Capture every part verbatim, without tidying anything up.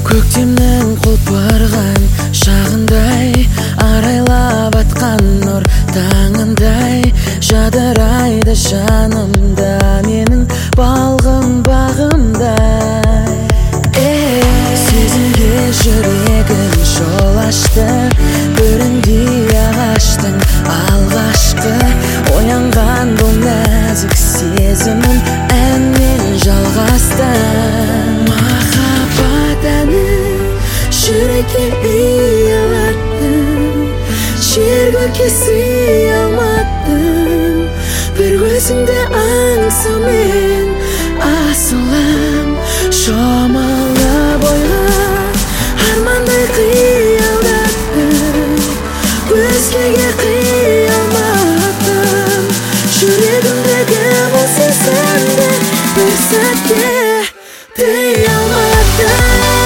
Көктемнің құлпырған шағындай, арайлап атқан нұр таңындай, жадырайды жанымда менің балғын бағымдай. Сезімге жүрегім жол ашты, көріндей ағаштың алғашқы оянған бұл нәзік сезімім әнмен жалғасты. Махаббат әні жүрекке ұялаттың, шерге сый алмадың, бір өзіңді аңсаумен асылым шомылып ойға армандай қиялдаттың, өзгеге қия алмадым, жүрегімдегі бұл сезімді бір сәтке тыя алмадым.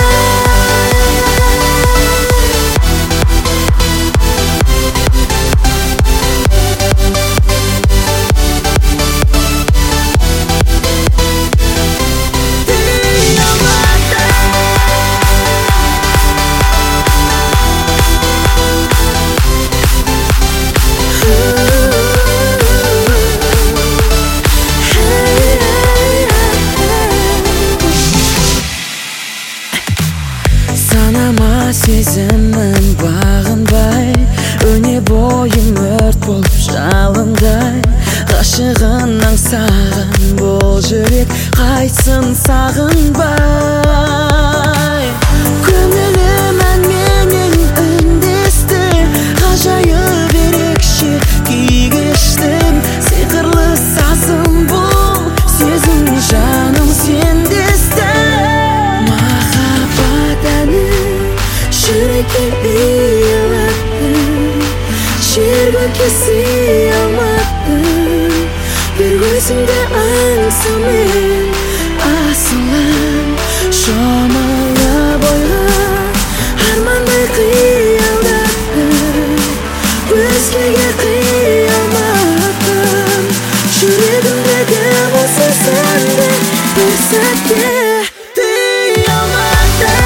Санама сезімнің бағынбай, өне бойым өрт болып жалындай, ғашығын аңсаған бұл жүрек қайтсын сағынбай. Көңілім әнменен үндесті, ғажайып ерекше күй кештім, сиқырлы сазым бұл сезім жаным сендесті. Жүрекке ұялаттың, шерге сый алмадың, бір өзіңді аңсаумен асылым шомылып ойға армандай қиялдаттың, өзгеге қия алмадым, жүрегімдегі бұл сезімді бір сәтке тыя алмадым.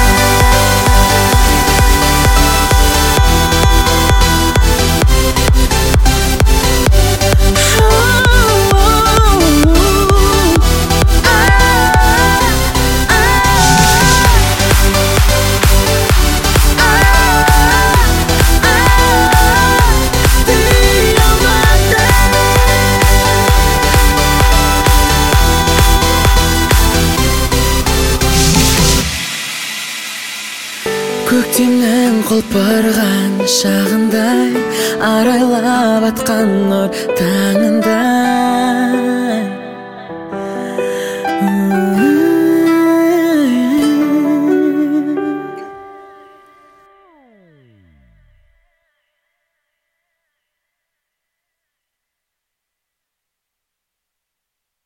Көктемнің құлпырған шағындай, арайлап атқан нұр таңы